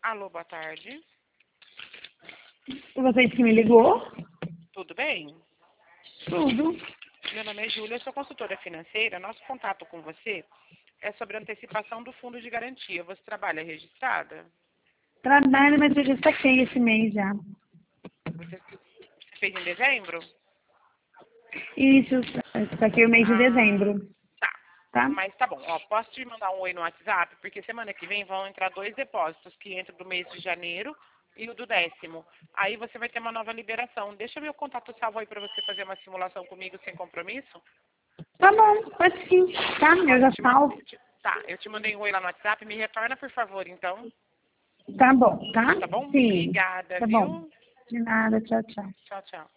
Alô, boa tarde. Você que me ligou? Tudo bem? Tudo. Meu nome é Júlia, eu sou consultora financeira. Nosso contato com você é sobre a antecipação do fundo de garantia. Você trabalha registrada? Trabalho, mas eu já saquei esse mês já. Você fez em dezembro? Isso, eu saquei o mês de Ah, dezembro, tá. tá? Mas tá bom. Ó, posso te mandar um oi no WhatsApp? Porque semana que vem vão entrar 2 depósitos, que entra do mês de janeiro e o do 10º. Aí você vai ter uma nova liberação. Deixa meu contato salvo aí para você fazer uma simulação comigo sem compromisso. Tá bom, pode sim, tá? Ó, Eu já salvo. tá, eu te mandei um oi lá no WhatsApp. Me retorna, por favor, então. Tá bom, tá? Tá bom? Sim, Obrigada, tá bom. viu? De nada, tchau, tchau. Tchau, tchau.